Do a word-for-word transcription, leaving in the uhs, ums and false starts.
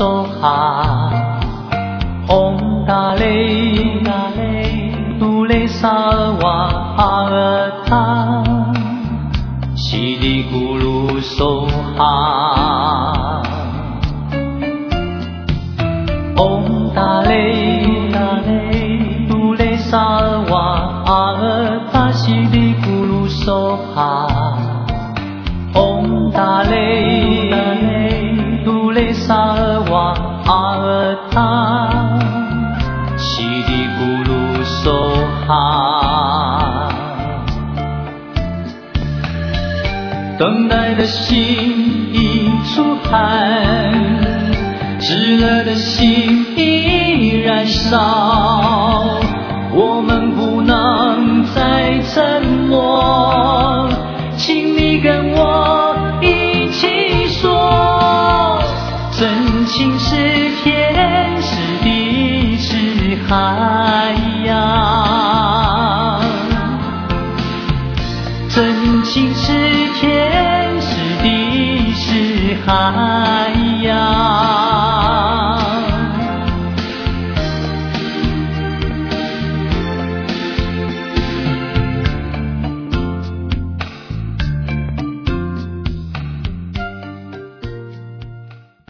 梭哈，嗡达嘞达嘞，嘟嘞萨瓦阿尔塔，西里咕噜梭哈，嗡达嘞达嘞，嘟嘞萨瓦阿尔塔，西里咕噜梭哈。嗡达嘞达嘞，嘟嘞萨尔瓦阿尔塔，西里咕噜梭哈。等待的心已出汗，炙热的心已燃烧，我们不能再沉默，请你跟我一起说，真情是天